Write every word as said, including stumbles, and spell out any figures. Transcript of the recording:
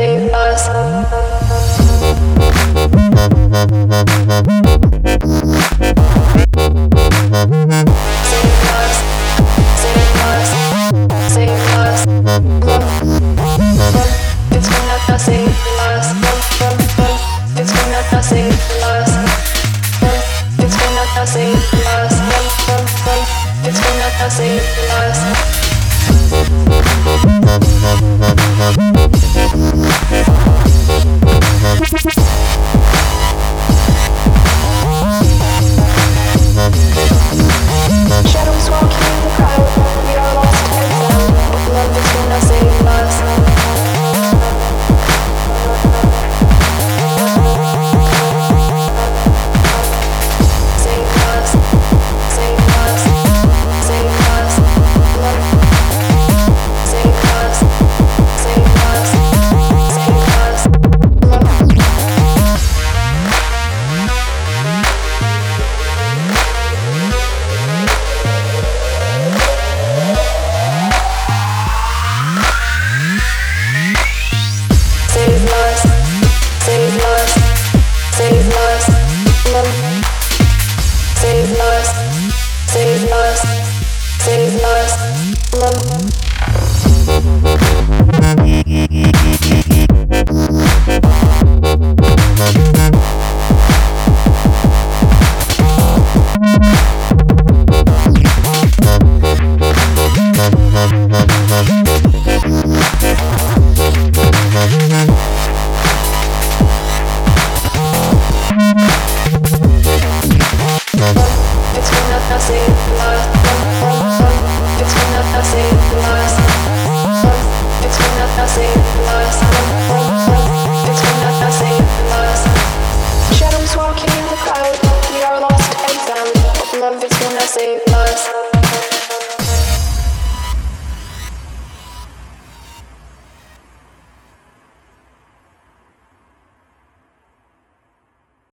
save us. Shadows walking in the crowd, we are lost and found. Love is gonna save us. Save us, save us, save us. Love. Save us, save us, save us. Love. Save us, save us, save us, love. Save us, save us, save us, love. It's gonna save us. It's gonna save us. It's gonna save us. It's gonna save us. Shadows walking in the crowd, we are lost and found. Love is gonna save us.